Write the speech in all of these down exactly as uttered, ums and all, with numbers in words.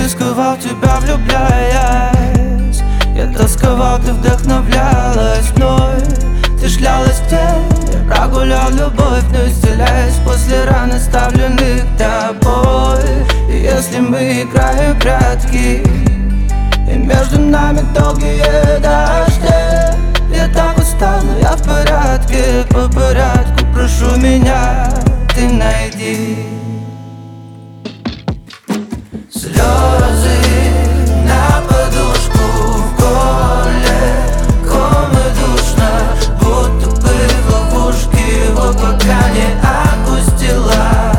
рисковал тебя, влюбляясь. Я тосковал, ты вдохновлялась вновь. Ты шлялась в тень, я прогулял любовь, но исцеляясь после ран, оставленных тобой. И если мы играем в прятки, и между нами долгие дожди, я так устал, но я в порядке, по порядку. Прошу меня, ты найди. Слезы на подушку в горле, ком и душно, будто бы в ловушке, его пока не отпустила.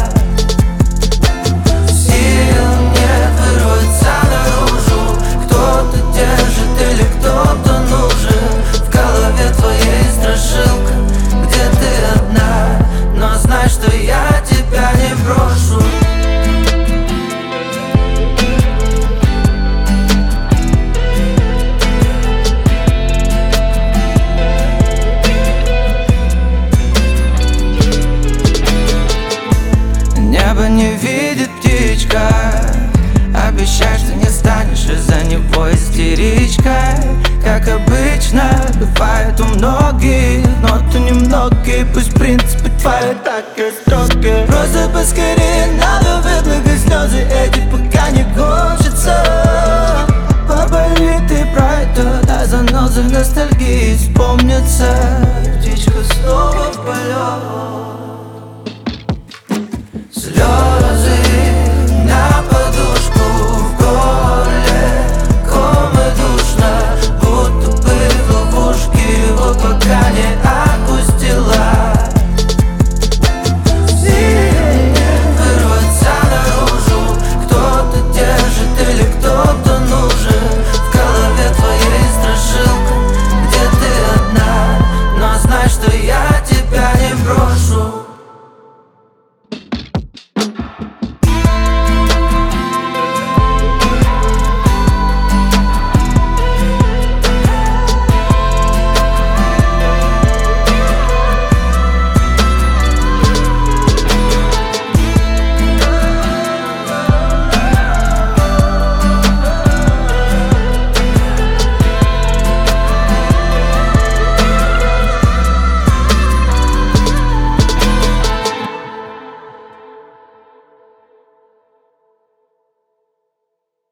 Сил нет вырваться наружу, кто-то держит или кто-то нужен. В голове твоей страшилка, где ты одна, но знай, что я тебя не брошу. Небо не видит птичка, обещай, что не станешь из-за него истеричкой. Как обычно бывает у многих, но ты немногие, пусть в принципе твои так и строгие. Просто поскорее надо выплакать слезы эти, пока не кончатся. Поболи ты про это, да занозы в ностальгии вспомнятся.